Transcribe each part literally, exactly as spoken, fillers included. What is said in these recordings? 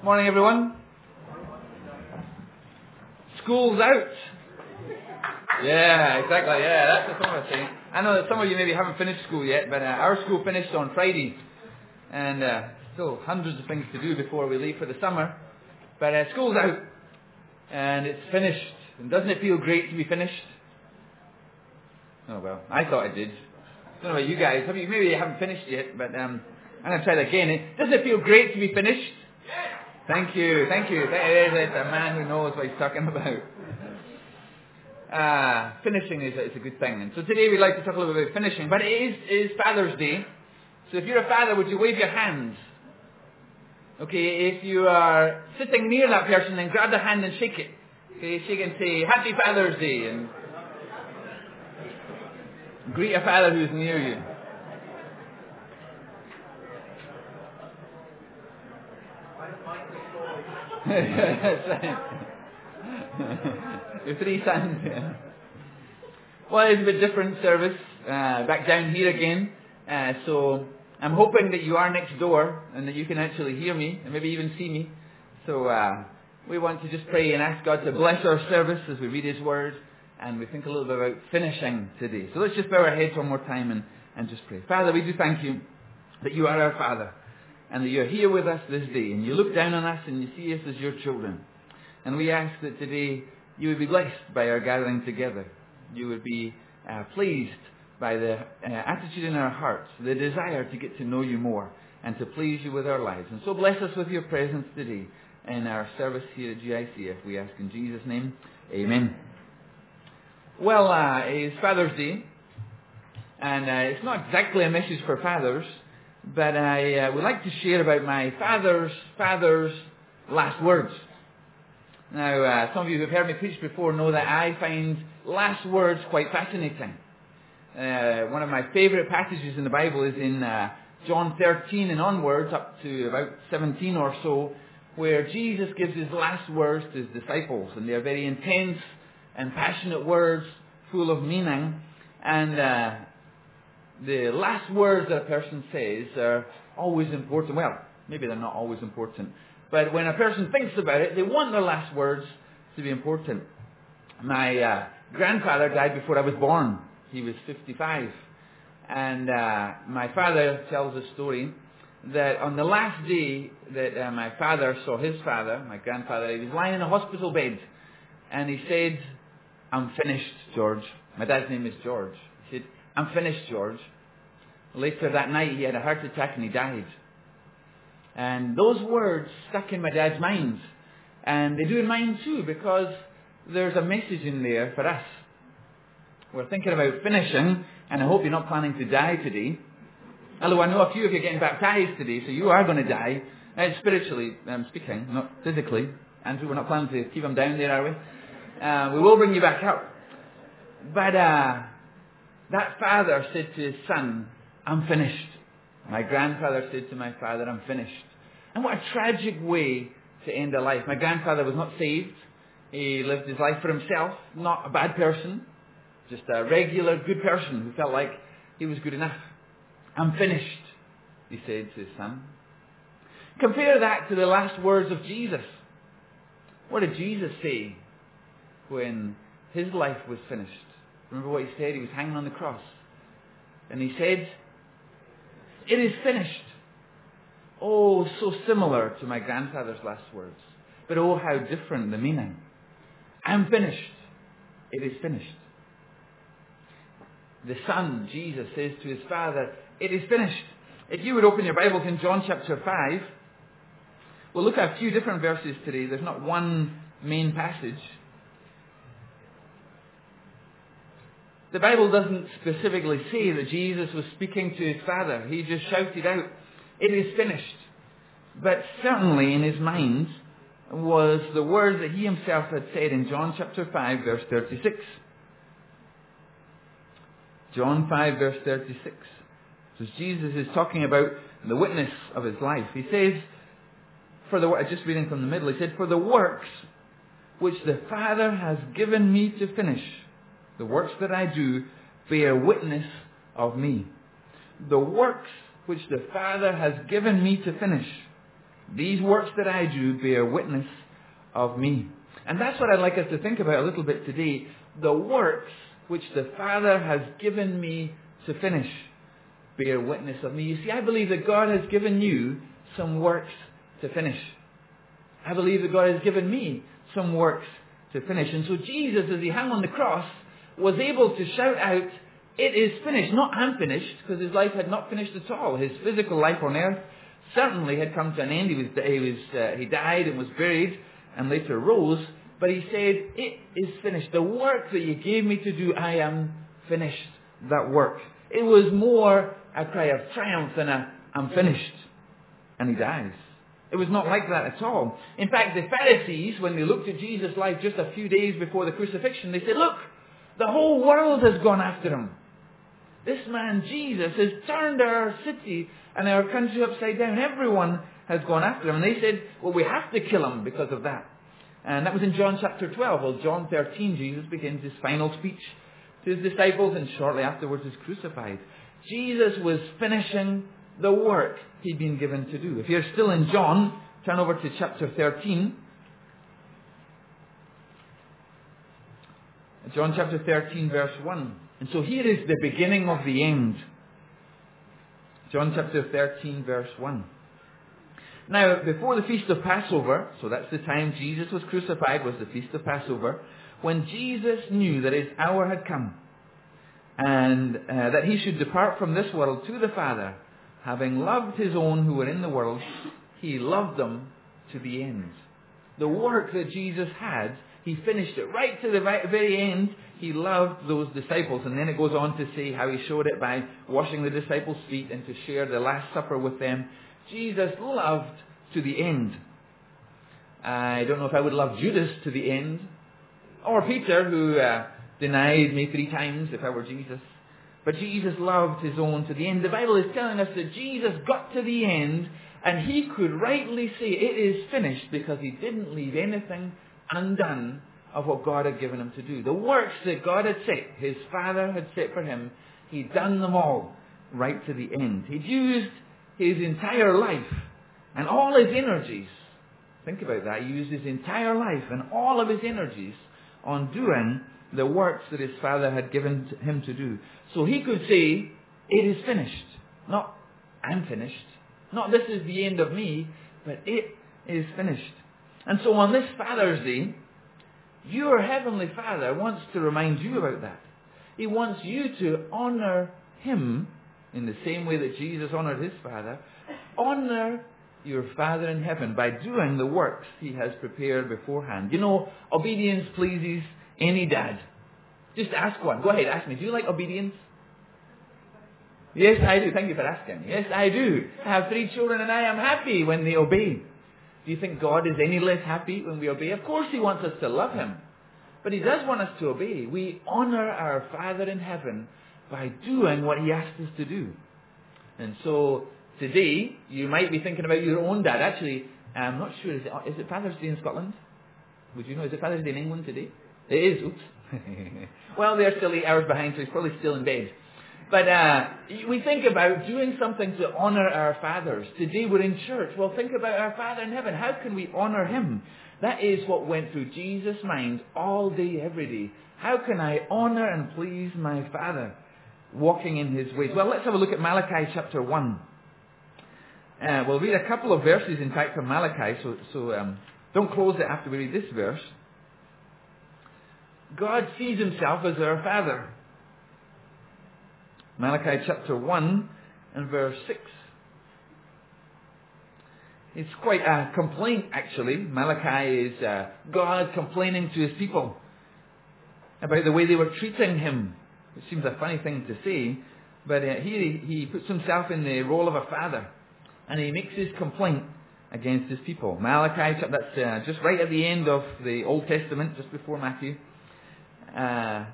Morning, everyone. School's out. Yeah, exactly. Yeah, that's what some of us saying. I know that some of you maybe haven't finished school yet, but uh, our school finished on Friday, and uh, still hundreds of things to do before we leave for the summer. But uh, school's out, and it's finished. And doesn't it feel great to be finished? Oh well, I thought it did. I don't know about you guys. Have you, maybe you haven't finished yet, but um, I'm going to try that again. Doesn't it feel great to be finished? Thank you, thank you. There's a man who knows what he's talking about. Uh, finishing is a, is a good thing. And so today we'd like to talk a little bit about finishing. But it is, it is Father's Day. So if you're a father, would you wave your hands? Okay, if you are sitting near that person, then grab their hand and shake it. Okay, shake it and say, Happy Father's Day. And greet a father who's near you. Your three sons. Yeah. Well, it's a bit different service. Uh, back down here again. Uh, so I'm hoping that you are next door and that you can actually hear me and maybe even see me. So uh, we want to just pray and ask God to bless our service as we read His Word and we think a little bit about finishing today. So let's just bow our heads one more time and, and just pray. Father, we do thank you that you are our Father and that you're here with us this day and you look down on us and you see us as your children. And we ask that today you would be blessed by our gathering together. You would be uh, pleased by the uh, attitude in our hearts, the desire to get to know you more and to please you with our lives. And so bless us with your presence today in our service here at G I C F. We ask in Jesus' name, amen. Well, uh, it's Father's Day. And uh, it's not exactly a message for fathers, but I uh, would like to share about my father's father's last words. Now, uh, some of you who have heard me preach before know that I find last words quite fascinating. Uh, one of my favourite passages in the Bible is in uh, John thirteen and onwards, up to about seventeen or so, where Jesus gives his last words to his disciples. And they are very intense and passionate words, full of meaning. And uh, the last words that a person says are always important. Well, maybe they're not always important. But when a person thinks about it, they want their last words to be important. My uh, grandfather died before I was born. He was fifty-five. And uh, my father tells a story that on the last day that uh, my father saw his father, my grandfather, he was lying in a hospital bed. And he said, I'm finished, George. My dad's name is George. He said, I'm finished, George. Later that night, he had a heart attack and he died. And those words stuck in my dad's mind. And they do in mine too, because there's a message in there for us. We're thinking about finishing, and I hope you're not planning to die today. Although I know a few of you are getting baptized today, so you are going to die. Uh, spiritually um, speaking, not physically. Andrew, we're not planning to keep them down there, are we? Uh, we will bring you back up. But uh, that father said to his son, I'm finished. My grandfather said to my father, I'm finished. And what a tragic way to end a life. My grandfather was not saved. He lived his life for himself. Not a bad person. Just a regular good person who felt like he was good enough. I'm finished, he said to his son. Compare that to the last words of Jesus. What did Jesus say when his life was finished? Remember what he said? He was hanging on the cross. And he said, it is finished. Oh, so similar to my grandfather's last words. But oh, how different the meaning. I'm finished. It is finished. The Son, Jesus, says to his Father, it is finished. If you would open your Bibles in John chapter five, we'll look at a few different verses today. There's not one main passage. The Bible doesn't specifically say that Jesus was speaking to his Father. He just shouted out, it is finished. But certainly in his mind was the word that he himself had said in John chapter five, verse thirty-six. John five, verse thirty-six. So Jesus is talking about the witness of his life. He says, for the just reading from the middle, he said, for the works which the Father has given me to finish, the works that I do bear witness of me. The works which the Father has given me to finish These works that I do bear witness of me. And that's what I'd like us to think about a little bit today. The works which the Father has given me to finish bear witness of me. You see, I believe that God has given you some works to finish. I believe that God has given me some works to finish. And so Jesus, as he hung on the cross, was able to shout out, "It is finished." Not "I'm finished," because his life had not finished at all. His physical life on earth certainly had come to an end. He was, he was, uh, he died and was buried and later rose. But he said, "It is finished. The work that you gave me to do, I am finished." That work. It was more a cry of triumph than a "I'm finished." And he dies. It was not like that at all. In fact, the Pharisees, when they looked at Jesus' life just a few days before the crucifixion, they said, "Look, the whole world has gone after him. This man, Jesus, has turned our city and our country upside down. Everyone has gone after him." And they said, "Well, we have to kill him because of that." And that was in John chapter twelve. Well, John thirteen, Jesus begins his final speech to his disciples, and shortly afterwards is crucified. Jesus was finishing the work he'd been given to do. If you're still in John, turn over to chapter thirteen. John chapter thirteen, verse one. And so here is the beginning of the end. John chapter thirteen, verse one. Now, before the feast of Passover, so that's the time Jesus was crucified, was the feast of Passover, when Jesus knew that his hour had come, and uh, that he should depart from this world to the Father, having loved his own who were in the world, he loved them to the end. The work that Jesus had, he finished it right to the very end. He loved those disciples. And then it goes on to say how he showed it by washing the disciples' feet and to share the Last Supper with them. Jesus loved to the end. I don't know if I would love Judas to the end. Or Peter, who uh, denied me three times if I were Jesus. But Jesus loved his own to the end. The Bible is telling us that Jesus got to the end and he could rightly say it is finished because he didn't leave anything undone of what God had given him to do. The works that God had set, his Father had set for him, he'd done them all right to the end. He'd used his entire life and all his energies. Think about that. He used his entire life and all of his energies on doing the works that his Father had given him to do. So he could say, it is finished. Not, I'm finished. Not, this is the end of me, but it is finished. And so on this Father's Day, your Heavenly Father wants to remind you about that. He wants you to honor him in the same way that Jesus honored his Father. Honor your Father in heaven by doing the works he has prepared beforehand. You know, obedience pleases any dad. Just ask one. Go ahead, ask me. Do you like obedience? Yes, I do. Thank you for asking. Yes, I do. I have three children and I am happy when they obey. Do you think God is any less happy when we obey? Of course he wants us to love him. But he does want us to obey. We honor our Father in heaven by doing what he asked us to do. And so today, you might be thinking about your own dad. Actually, I'm not sure. Is it, is it Father's Day in Scotland? Would you know? Is it Father's Day in England today? It is. Oops. Well, they're still eight hours behind, so he's probably still in bed. But uh, we think about doing something to honor our fathers. Today we're in church. Well, think about our Father in heaven. How can we honor him? That is what went through Jesus' mind all day, every day. How can I honor and please my Father? Walking in his ways. Well, let's have a look at Malachi chapter one. Uh, we'll read a couple of verses, in fact, from Malachi, so, so um, don't close it after we read this verse. God sees himself as our Father. Malachi chapter one and verse six. It's quite a complaint, actually. Malachi is uh, God complaining to his people about the way they were treating him. It seems a funny thing to say, but uh, here he, he puts himself in the role of a father, and he makes his complaint against his people. Malachi, that's uh, just right at the end of the Old Testament, just before Matthew. Uh,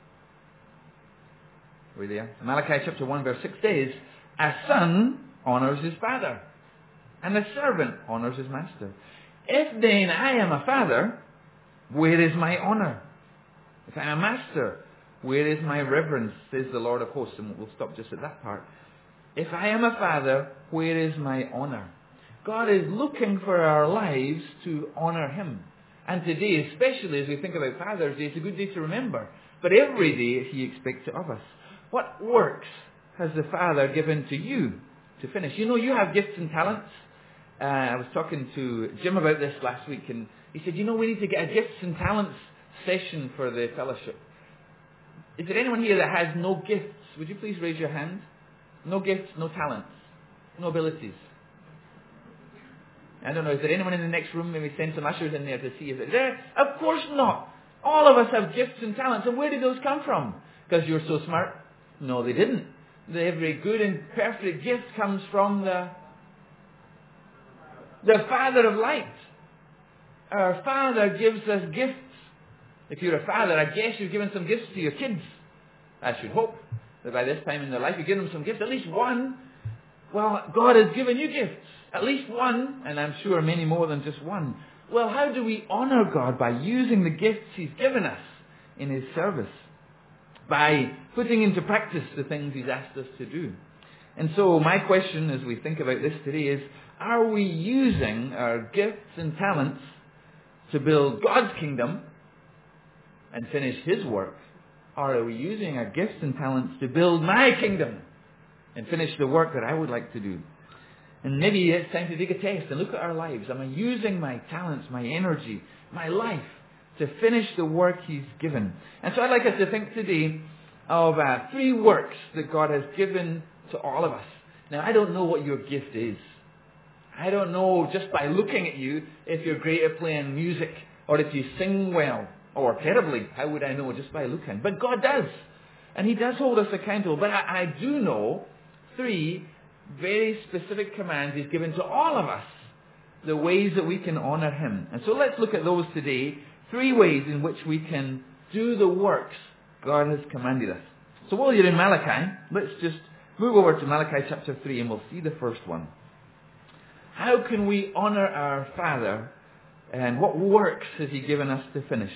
we're there. Malachi chapter one verse six says, a son honours his father, and a servant honours his master. If then I am a father, where is my honour? If I am a master, where is my reverence, says the Lord of hosts. And we'll stop just at that part. If I am a father, where is my honour? God is looking for our lives to honour Him. And today, especially as we think about Father's Day, it's a good day to remember. But every day He expects it of us. What works has the Father given to you to finish? You know, you have gifts and talents. Uh, I was talking to Jim about this last week, and he said, you know, we need to get a gifts and talents session for the fellowship. Is there anyone here that has no gifts? Would you please raise your hand? No gifts, no talents, no abilities. I don't know, is there anyone in the next room? Maybe send some ushers in there to see if it's there. Of course not. All of us have gifts and talents. And where did those come from? Because you're so smart? No, they didn't. The every good and perfect gift comes from the, the Father of light. Our Father gives us gifts. If you're a father, I guess you've given some gifts to your kids. I should hope that by this time in their life you give them some gifts. At least one. Well, God has given you gifts. At least one, and I'm sure many more than just one. Well, how do we honour God? By using the gifts He's given us in His service. By putting into practice the things He's asked us to do. And so my question as we think about this today is, are we using our gifts and talents to build God's kingdom and finish His work? Or are we using our gifts and talents to build my kingdom and finish the work that I would like to do? And maybe it's time to take a test and look at our lives. Am I using my talents, my energy, my life to finish the work He's given? And so I'd like us to think today of uh, three works that God has given to all of us. Now, I don't know what your gift is. I don't know just by looking at you if you're great at playing music or if you sing well or terribly. How would I know just by looking? But God does. And He does hold us accountable. But I, I do know three very specific commands He's given to all of us. The ways that we can honour Him. And so let's look at those today. Three ways in which we can do the works God has commanded us. So while you're in Malachi, let's just move over to Malachi chapter three and we'll see the first one. How can we honour our Father, and what works has He given us to finish?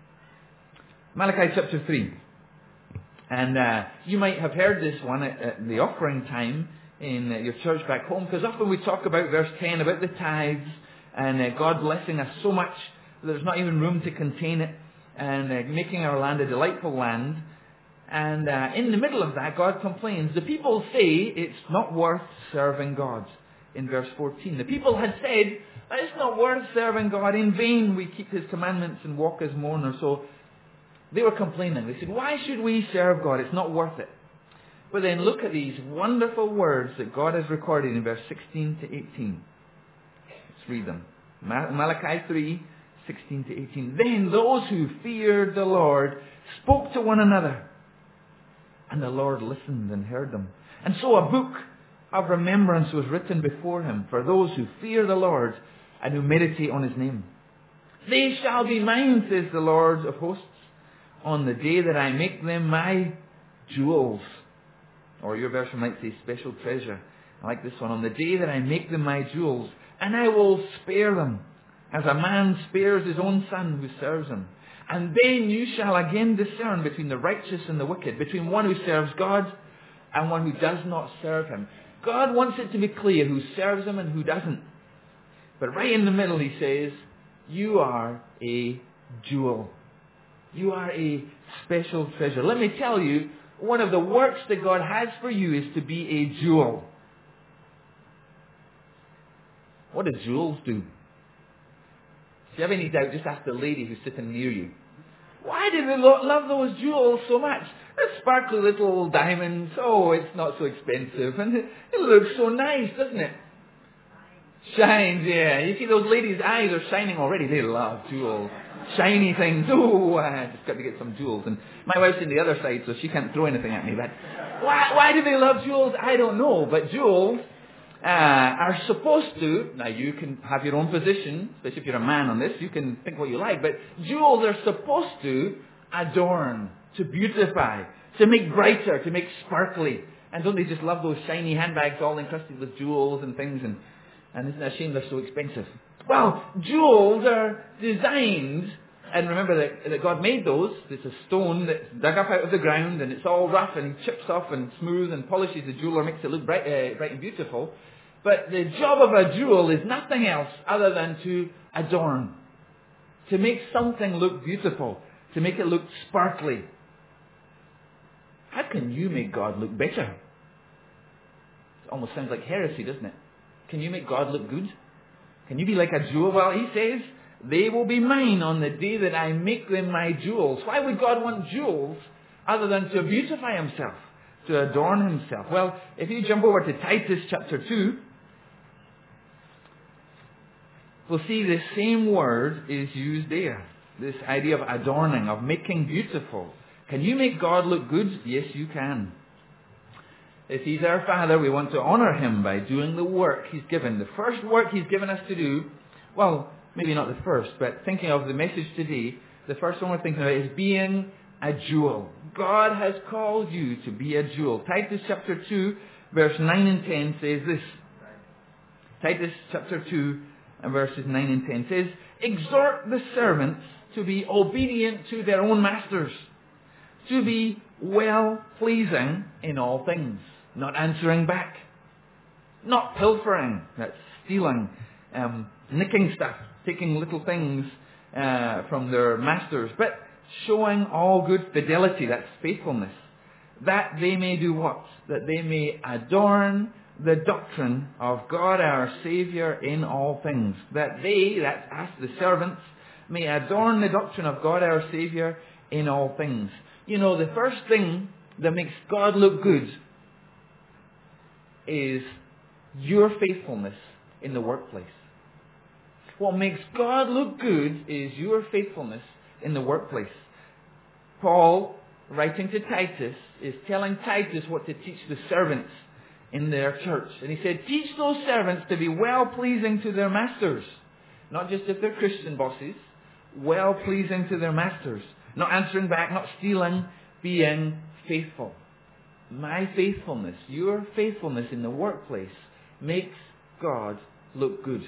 Malachi chapter three. And uh, you might have heard this one at, at the offering time in uh, your church back home, because often we talk about verse ten, about the tithes, and uh, God blessing us so much that there's not even room to contain it, and uh, making our land a delightful land. And uh, in the middle of that, God complains. The people say it's not worth serving God. In verse fourteen, the people had said, it's not worth serving God. In vain we keep His commandments and walk as mourners. So they were complaining. They said, why should we serve God? It's not worth it. But then look at these wonderful words that God has recorded in verse sixteen to eighteen. Let's read them. Malachi three, sixteen to eighteen. Then those who feared the Lord spoke to one another, and the Lord listened and heard them. And so a book of remembrance was written before Him for those who fear the Lord and who meditate on His name. They shall be mine, says the Lord of hosts, on the day that I make them my jewels. Or your version might say special treasure. I like this one. On the day that I make them my jewels, and I will spare them, as a man spares his own son who serves him. And then you shall again discern between the righteous and the wicked, between one who serves God and one who does not serve Him. God wants it to be clear who serves Him and who doesn't. But right in the middle He says, you are a jewel. You are a special treasure. Let me tell you, one of the works that God has for you is to be a jewel. What do jewels do? If you have any doubt, just ask the lady who's sitting near you. Why do they lo- love those jewels so much? They're sparkly little diamonds. Oh, it's not so expensive. And it, it looks so nice, doesn't it? Shines, yeah. You see those ladies' eyes are shining already. They love jewels. Shiny things. Oh, I just got to get some jewels. And my wife's on the other side, so she can't throw anything at me. But why, why do they love jewels? I don't know. But jewels uh, are supposed to, now you can have your own position, especially if you're a man on this, you can think what you like. But jewels are supposed to adorn, to beautify, to make brighter, to make sparkly. And don't they just love those shiny handbags all encrusted with jewels and things? And, and isn't it a shame they're so expensive? Well, jewels are designed, and remember that, that God made those. It's a stone that's dug up out of the ground, and it's all rough, and He chips off and smooth and polishes the jewel or makes it look bright, uh, bright and beautiful. But the job of a jewel is nothing else other than to adorn. To make something look beautiful. To make it look sparkly. How can you make God look better? It almost sounds like heresy, doesn't it? Can you make God look good? Can you be like a jewel? Well, he says, they will be mine on the day that I make them my jewels. Why would God want jewels other than to beautify himself, to adorn himself? Well, if you jump over to Titus chapter two, we'll see the same word is used there. This idea of adorning, of making beautiful. Can you make God look good? Yes, you can. If he's our Father, we want to honor him by doing the work he's given. The first work he's given us to do, well, maybe not the first, but thinking of the message today, the first one we're thinking about is being a jewel. God has called you to be a jewel. Titus chapter two, verse nine and ten says this. Titus chapter two and verses nine and ten says, exhort the servants to be obedient to their own masters, to be well-pleasing in all things, not answering back, not pilfering, that's stealing, um, nicking stuff, taking little things uh, from their masters, but showing all good fidelity, that's faithfulness, that they may do what? That they may adorn the doctrine of God our Saviour in all things. That they, that's us, the servants, may adorn the doctrine of God our Saviour in all things. You know, the first thing that makes God look good is your faithfulness in the workplace. What makes God look good is your faithfulness in the workplace. Paul, writing to Titus, is telling Titus what to teach the servants in their church. And he said, teach those servants to be well-pleasing to their masters. Not just if they're Christian bosses. Well-pleasing to their masters. Not answering back, not stealing, being faithful. My faithfulness, your faithfulness in the workplace makes God look good.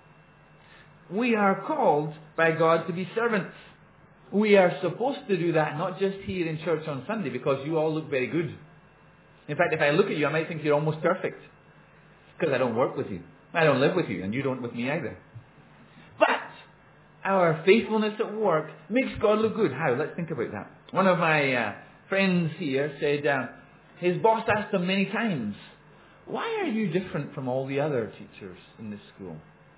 We are called by God to be servants. We are supposed to do that, not just here in church on Sunday, because you all look very good. In fact, if I look at you, I might think you're almost perfect. Because I don't work with you. I don't live with you, and you don't with me either. But our faithfulness at work makes God look good. How? Let's think about that. One of my uh, friends here said uh, his boss asked him many times, why are you different from all the other teachers in this school?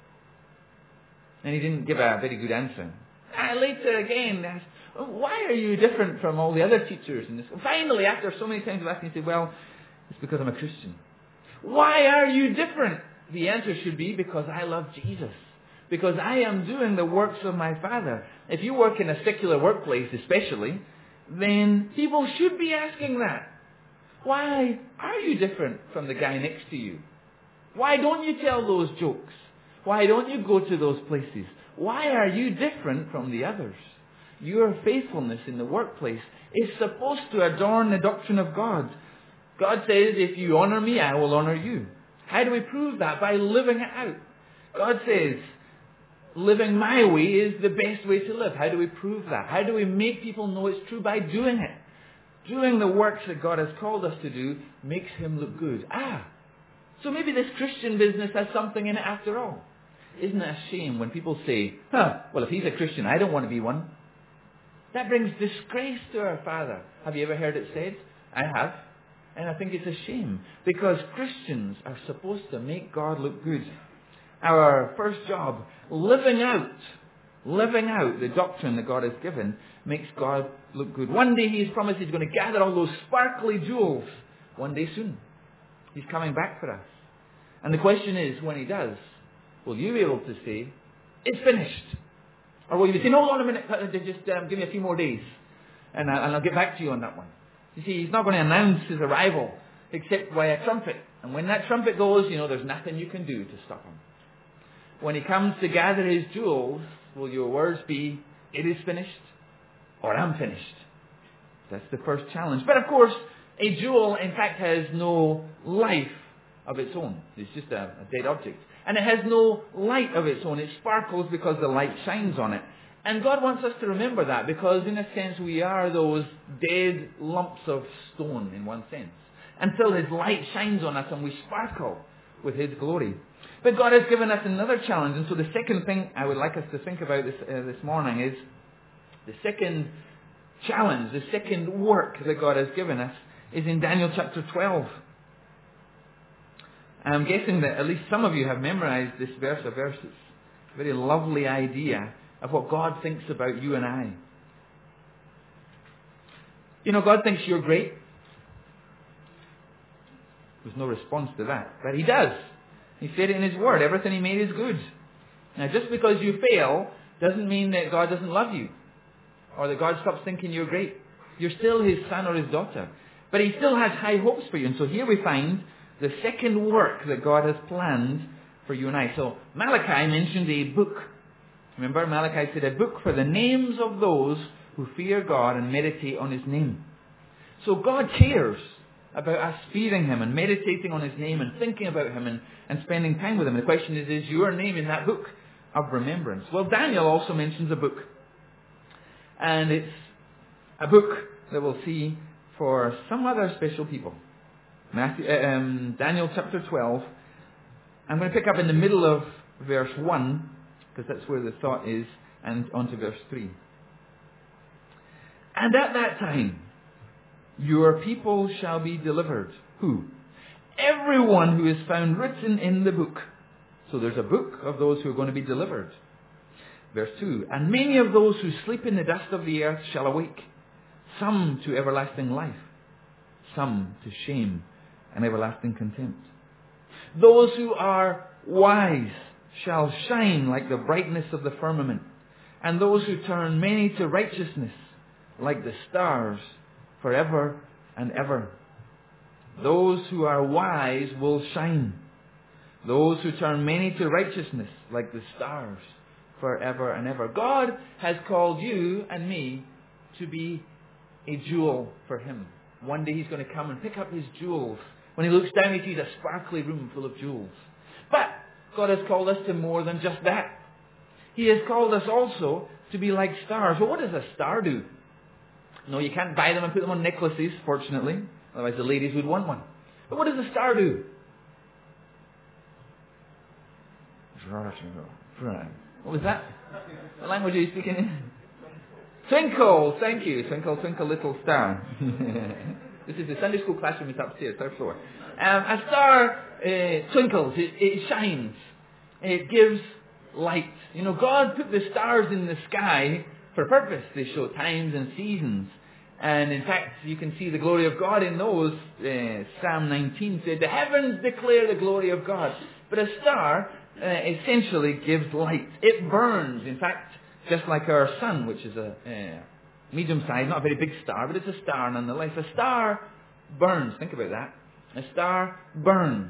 And he didn't give a very good answer. Uh, later again, asked, why are you different from all the other teachers in this school? Finally, after so many times of asking, he said, well, it's because I'm a Christian. Why are you different? The answer should be, because I love Jesus. Because I am doing the works of my Father. If you work in a secular workplace especially, then people should be asking that. Why are you different from the guy next to you? Why don't you tell those jokes? Why don't you go to those places? Why are you different from the others? Your faithfulness in the workplace is supposed to adorn the doctrine of God. God says, if you honor me, I will honor you. How do we prove that? By living it out. God says, living my way is the best way to live. How do we prove that? How do we make people know it's true? By doing it. Doing the works that God has called us to do makes him look good. Ah, so maybe this Christian business has something in it after all. Isn't it a shame when people say, huh, well, if he's a Christian, I don't want to be one. That brings disgrace to our Father. Have you ever heard it said? I have. And I think it's a shame. Because Christians are supposed to make God look good. Our first job, living out, living out the doctrine that God has given, makes God look good. One day he's promised he's going to gather all those sparkly jewels. One day soon. He's coming back for us. And the question is, when he does, will you be able to say, it's finished? Or will you say, no, hold on a minute, just um, give me a few more days, and, I, and I'll get back to you on that one. You see, he's not going to announce his arrival except by a trumpet. And when that trumpet goes, you know, there's nothing you can do to stop him. When he comes to gather his jewels, will your words be, it is finished, or I'm finished? That's the first challenge. But of course, a jewel, in fact, has no life of its own. It's just a, a dead object. And it has no light of its own. It sparkles because the light shines on it. And God wants us to remember that, because in a sense we are those dead lumps of stone in one sense. Until his light shines on us and we sparkle with His glory. But God has given us another challenge. And so the second thing I would like us to think about this, uh, this morning is the second challenge, the second work that God has given us is in Daniel chapter twelve. I'm guessing that at least some of you have memorized this verse of verses. A very lovely idea of what God thinks about you and I. You know, God thinks you're great. There's no response to that. But He does. He said it in His Word. Everything He made is good. Now, just because you fail doesn't mean that God doesn't love you. Or that God stops thinking you're great. You're still His son or His daughter. But He still has high hopes for you. And so here we find the second work that God has planned for you and I. So Malachi mentioned a book. Remember, Malachi said a book for the names of those who fear God and meditate on His name. So God cares about us fearing Him and meditating on His name and thinking about Him and, and spending time with Him. The question is, is your name in that book of remembrance? Well, Daniel also mentions a book. And it's a book that we'll see for some other special people. Matthew, uh, um, Daniel chapter twelve. I'm going to pick up in the middle of verse one, because that's where the thought is, and on to verse three. And at that time, your people shall be delivered. Who? Everyone who is found written in the book. So there's a book of those who are going to be delivered. Verse two. And many of those who sleep in the dust of the earth shall awake, some to everlasting life, some to shame and everlasting contempt. Those who are wise shall shine like the brightness of the firmament, and those who turn many to righteousness like the stars forever and ever. Those who are wise will shine. Those who turn many to righteousness like the stars forever and ever. God has called you and me to be a jewel for Him. One day He's going to come and pick up His jewels. When He looks down, He sees a sparkly room full of jewels. But God has called us to more than just that. He has called us also to be like stars. Well, what does a star do? No, you can't buy them and put them on necklaces, fortunately. Otherwise the ladies would want one. But what does a star do? What was that? What language are you speaking in? Twinkle, thank you. Twinkle, twinkle, little star. This is the Sunday school classroom. It's upstairs, third floor. Um, a star uh, twinkles. It, it shines. It gives light. You know, God put the stars in the sky for a purpose. They show times and seasons. And in fact, you can see the glory of God in those. Uh, Psalm nineteen said, the heavens declare the glory of God. But a star uh, essentially gives light. It burns. In fact, just like our sun, which is a uh, medium-sized, not a very big star, but it's a star nonetheless. A star burns. Think about that. A star burns.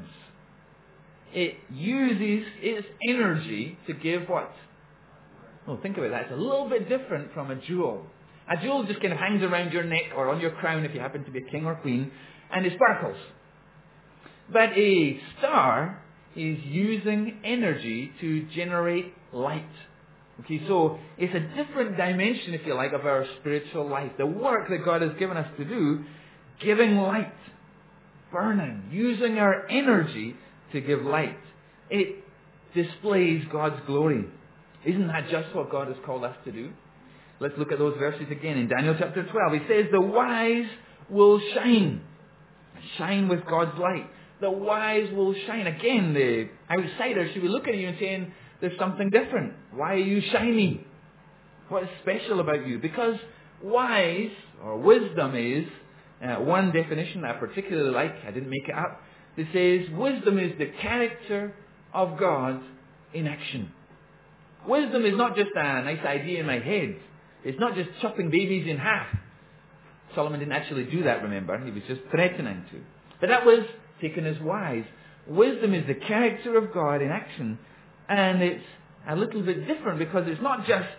It uses its energy to give what? Oh, think about that. It's a little bit different from a jewel. A jewel just kind of hangs around your neck or on your crown if you happen to be a king or queen, and it sparkles. But a star is using energy to generate light. Okay, so it's a different dimension, if you like, of our spiritual life. The work that God has given us to do, giving light, burning, using our energy to give light. It displays God's glory. Isn't that just what God has called us to do? Let's look at those verses again. In Daniel chapter twelve, He says, the wise will shine. Shine with God's light. The wise will shine. Again, the outsider should be looking at you and saying, there's something different. Why are you shiny? What is special about you? Because wise, or wisdom is, uh, one definition I particularly like, I didn't make it up, it says, wisdom is the character of God in action. Wisdom is not just a nice idea in my head. It's not just chopping babies in half. Solomon didn't actually do that, remember. He was just threatening to. But that was taken as wise. Wisdom is the character of God in action. And it's a little bit different because it's not just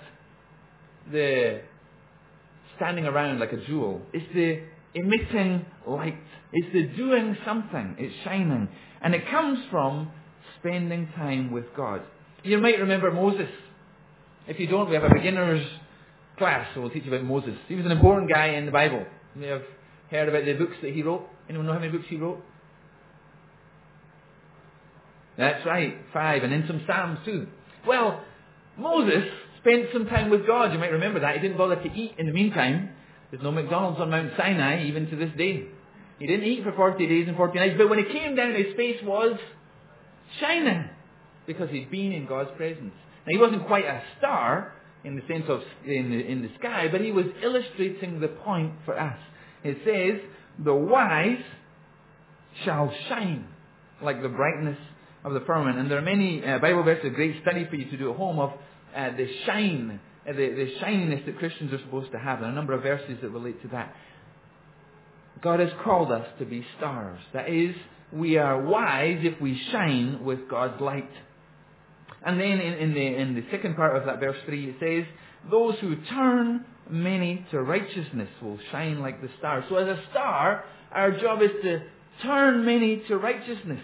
the standing around like a jewel. It's the emitting light. It's the doing something. It's shining. And it comes from spending time with God. You might remember Moses. If you don't, we have a beginner's class, so we'll teach you about Moses. He was an important guy in the Bible. You may have heard about the books that he wrote. Anyone know how many books he wrote? That's right, five, and then some Psalms too. Well, Moses spent some time with God. You might remember that. He didn't bother to eat in the meantime. There's no McDonald's on Mount Sinai, even to this day. He didn't eat for forty days and forty nights, but when he came down, his face was shining because he'd been in God's presence. Now, he wasn't quite a star in the sense of in the, in the sky, but he was illustrating the point for us. It says, the wise shall shine like the brightness of the firmament. And there are many uh, Bible verses, a great study for you to do at home of uh, the shine, uh, the, the shininess that Christians are supposed to have. There are a number of verses that relate to that. God has called us to be stars. That is, we are wise if we shine with God's light. And then in, in, the, in the second part of that verse three, it says, those who turn many to righteousness will shine like the stars. So as a star, our job is to turn many to righteousness.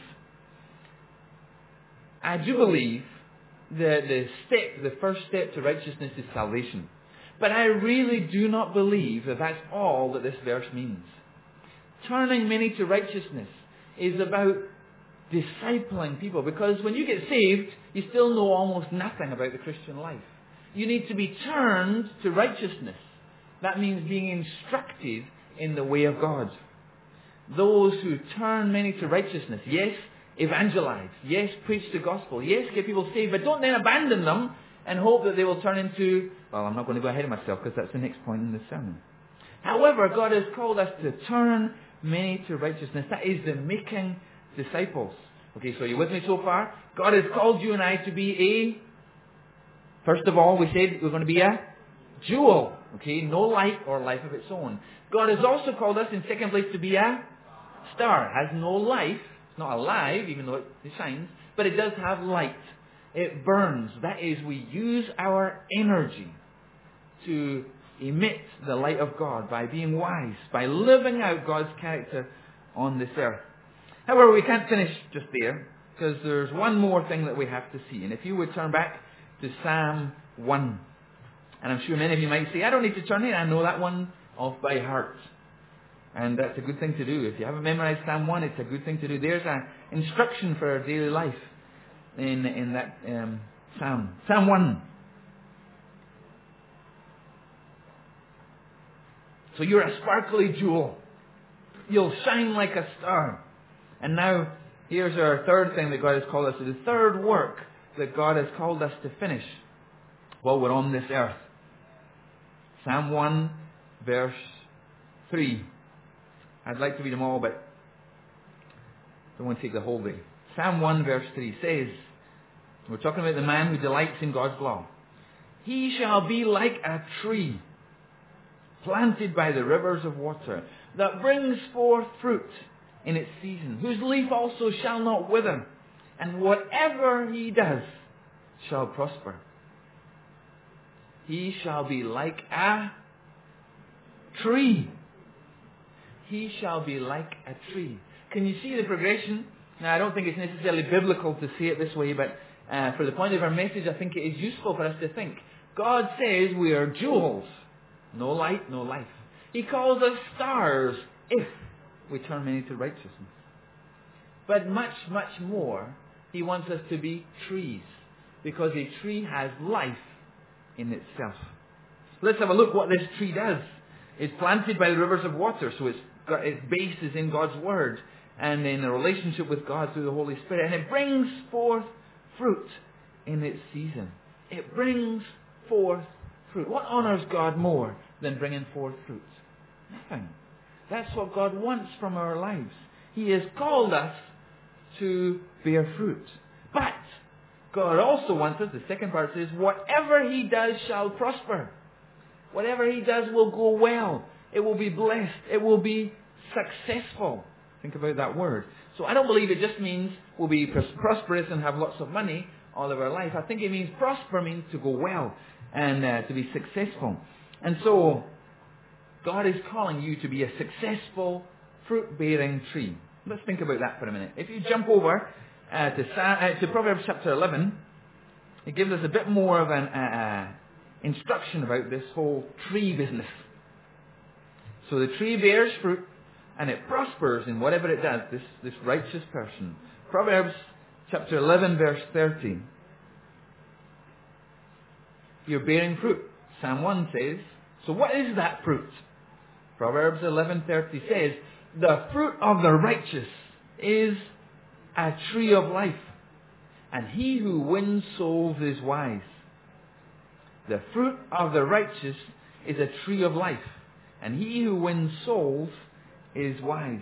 I do believe that the step, the first step to righteousness is salvation. But I really do not believe that that's all that this verse means. Turning many to righteousness is about discipling people, because when you get saved, you still know almost nothing about the Christian life. You need to be turned to righteousness. That means being instructed in the way of God. Those who turn many to righteousness, yes, evangelize, yes, preach the gospel, yes, get people saved, but don't then abandon them and hope that they will turn into, well, I'm not going to go ahead of myself because that's the next point in the sermon. However, God has called us to turn many to righteousness. That is the making disciples. Okay, so are you with me so far? God has called you and I to be a, first of all, we said we're going to be a jewel. Okay, no light or life of its own. God has also called us in second place to be a star. It has no life. It's not alive, even though it shines, but it does have light. It burns. That is, we use our energy to emit the light of God by being wise, by living out God's character on this earth. However, we can't finish just there, because there's one more thing that we have to see. And if you would turn back to Psalm one. And I'm sure many of you might say, I don't need to turn it, I know that one off by heart. And that's a good thing to do. If you haven't memorized Psalm one, it's a good thing to do. There's an instruction for our daily life in, in that um, Psalm. Psalm one. So you're a sparkly jewel. You'll shine like a star. And now, here's our third thing that God has called us to. The third work that God has called us to finish while we're on this earth. Psalm one, verse three. I'd like to read them all, but I don't want to take the whole day. Psalm one, verse three says, we're talking about the man who delights in God's law. He shall be like a tree planted by the rivers of water, that brings forth fruit in its season, whose leaf also shall not wither, and whatever he does shall prosper. He shall be like a tree. He shall be like a tree. Can you see the progression? Now, I don't think it's necessarily biblical to say it this way, but uh, for the point of our message, I think it is useful for us to think. God says we are jewels. No light, no life. He calls us stars if we turn many to righteousness. But much, much more, He wants us to be trees, because a tree has life in itself. Let's have a look what this tree does. It's planted by the rivers of water, so it's got its base is in God's Word and in a relationship with God through the Holy Spirit. And it brings forth fruit in its season. It brings forth fruit. What honours God more than bringing forth fruit? Nothing. That's what God wants from our lives. He has called us to bear fruit. But God also wants us, the second part says, whatever He does shall prosper. Whatever He does will go well. It will be blessed. It will be successful. Think about that word. So I don't believe it just means we'll be prosperous and have lots of money all of our life. I think it means prosper means to go well and uh, to be successful. And so God is calling you to be a successful, fruit-bearing tree. Let's think about that for a minute. If you jump over uh, to, uh, to Proverbs chapter eleven, it gives us a bit more of an uh, instruction about this whole tree business. So the tree bears fruit and it prospers in whatever it does, this, this righteous person. Proverbs chapter eleven, verse thirty. You're bearing fruit. Psalm one says. So what is that fruit? Proverbs eleven thirty says, the fruit of the righteous is a tree of life, and he who wins souls is wise. The fruit of the righteous is a tree of life, and he who wins souls is wise.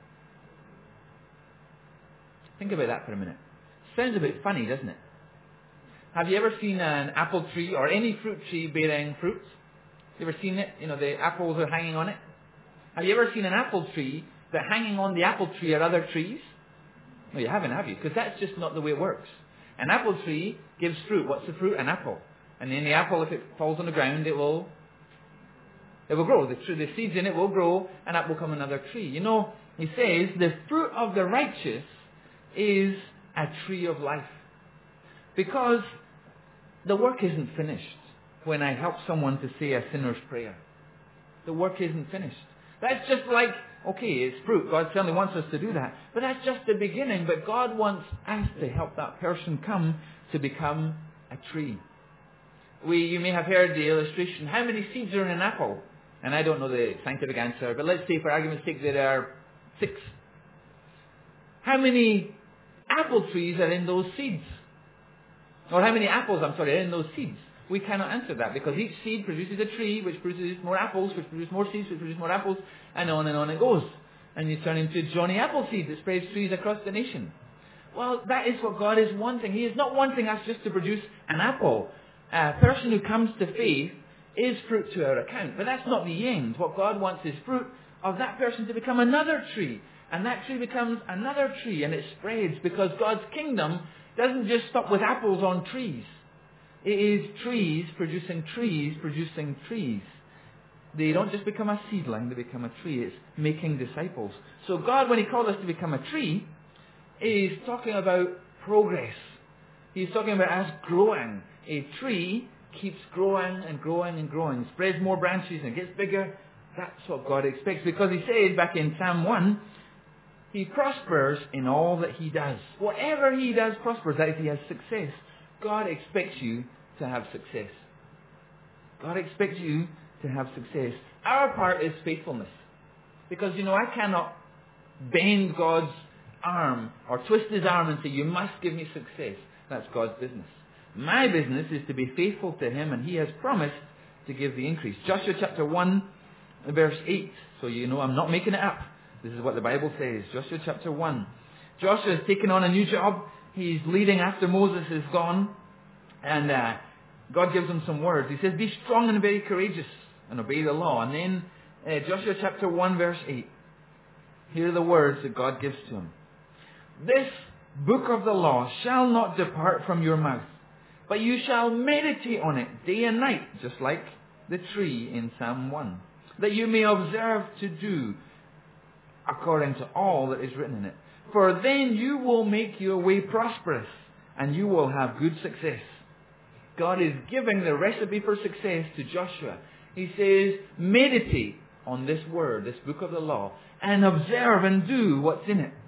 Think about that for a minute. Sounds a bit funny, doesn't it? Have you ever seen an apple tree or any fruit tree bearing fruit? You ever seen it? You know, the apples are hanging on it. Have you ever seen an apple tree that hanging on the apple tree are other trees? No, you haven't, have you? Because that's just not the way it works. An apple tree gives fruit. What's the fruit? An apple. And then the apple, if it falls on the ground, it will it will grow. The, tree, the seeds in it will grow, and up will come another tree. You know, he says, the fruit of the righteous is a tree of life. Because the work isn't finished when I help someone to say a sinner's prayer. The work isn't finished. That's just like, okay, it's fruit. God certainly wants us to do that. But that's just the beginning. But God wants us to help that person come to become a tree. We, you may have heard the illustration. How many seeds are in an apple? And I don't know the scientific answer, but let's say for argument's sake there are six. How many apple trees are in those seeds? Or how many apples, I'm sorry, are in those seeds? We cannot answer that because each seed produces a tree which produces more apples, which produces more seeds, which produces more apples, and on and on it goes. And you turn into Johnny Appleseed that spreads trees across the nation. Well, that is what God is wanting. He is not wanting us just to produce an apple. A person who comes to faith is fruit to our account. But that's not the end. What God wants is fruit of that person to become another tree. And that tree becomes another tree, and it spreads because God's kingdom doesn't just stop with apples on trees. It is trees producing trees producing trees. They don't just become a seedling, they become a tree. It's making disciples. So God, when He called us to become a tree, is talking about progress. He's talking about us growing. A tree keeps growing and growing and growing, spreads more branches and gets bigger. That's what God expects. Because He says back in Psalm one, He prospers in all that He does. Whatever He does prospers. That is, He has success. God expects you to have success. God expects you to have success. Our part is faithfulness. Because, you know, I cannot bend God's arm or twist His arm and say, you must give me success. That's God's business. My business is to be faithful to Him, and He has promised to give the increase. Joshua chapter one, verse eight. So you know I'm not making it up. This is what the Bible says. Joshua chapter one. Joshua has taken on a new job. He's leading after Moses is gone. And uh, God gives him some words. He says, be strong and very courageous and obey the law. And then uh, Joshua chapter one, verse eight. Here are the words that God gives to him. This book of the law shall not depart from your mouth, but you shall meditate on it day and night, just like the tree in Psalm one, that you may observe to do according to all that is written in it. For then you will make your way prosperous, and you will have good success. God is giving the recipe for success to Joshua. He says, meditate on this word, this book of the law, and observe and do what's in it.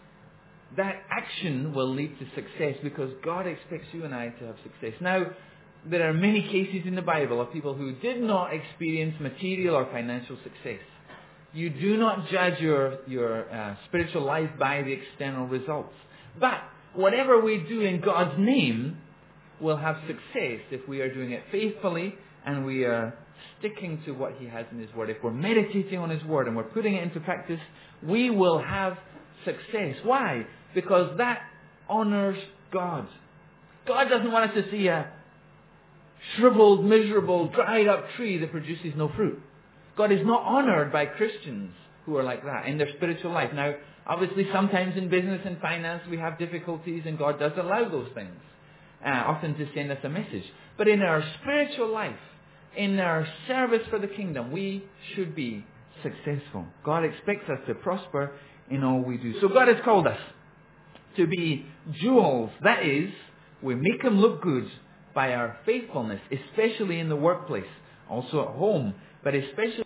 That action will lead to success because God expects you and I to have success. Now, there are many cases in the Bible of people who did not experience material or financial success. You do not judge your, your uh, spiritual life by the external results. But whatever we do in God's name will have success if we are doing it faithfully and we are sticking to what He has in His Word. If we're meditating on His Word and we're putting it into practice, we will have success. Why? Because that honors God. God doesn't want us to see a shriveled, miserable, dried up tree that produces no fruit. God is not honored by Christians who are like that in their spiritual life. Now, obviously, sometimes in business and finance we have difficulties, and God does allow those things, uh, often to send us a message. But in our spiritual life, in our service for the kingdom, we should be successful. God expects us to prosper in all we do. So God has called us to be jewels. That is, we make them look good by our faithfulness, especially in the workplace, also at home, but especially